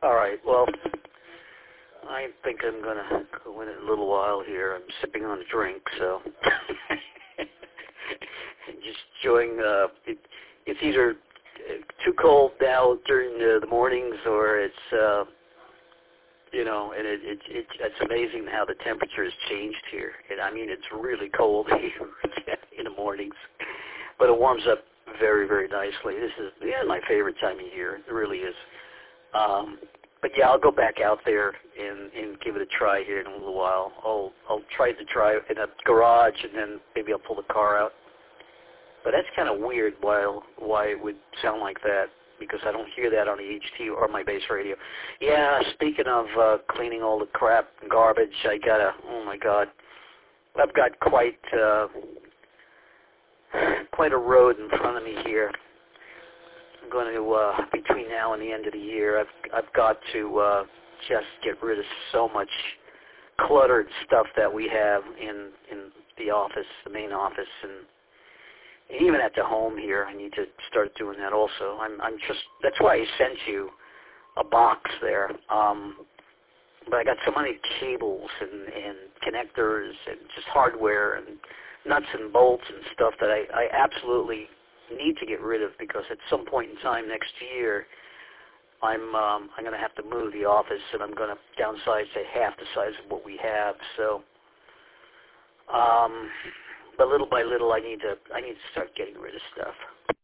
All right. Well, I think I'm going to go in a little while here. I'm sipping on a drink, so just enjoying. It's either too cold now during the mornings, or it's and it's amazing how the temperature has changed here. I mean, it's really cold here in the mornings, but it warms up very, very nicely. This is my favorite time of year. It really is. But yeah, I'll go back out there and give it a try here in a little while. I'll try to drive in a garage, and then maybe I'll pull the car out. But that's kind of weird why it would sound like that, because I don't hear that on the HT or my base radio. Yeah, speaking of cleaning all the crap and garbage, oh my God, I've got quite a road in front of me here. I'm going to, between now and the end of the year, I've got to just get rid of so much cluttered stuff that we have in the office, the main office, and even at the home here. I need to start doing that also. That's why I sent you a box there. But I got so many cables and connectors and just hardware and nuts and bolts and stuff that I absolutely need to get rid of, because at some point in time next year, I'm going to have to move the office, and I'm going to downsize to half the size of what we have. So, but little by little, I need to start getting rid of stuff.